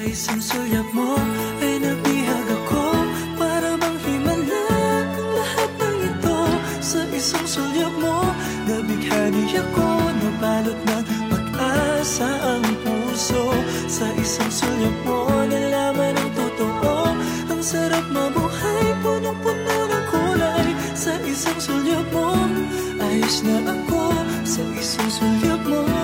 isang sulyap mo ay nabihag ako, para bang himala ang lahat ng ito. Sa isang sulyap mo, nabighani ako, nabalot ng pag-asa ang puso. Sa isang sulyap mo, nalaman ang totoo, ang sarap mabuhay, punong-puno ng kulay. Sa isang sulyap mo, ayos na ako. Sa isang sulyap mo,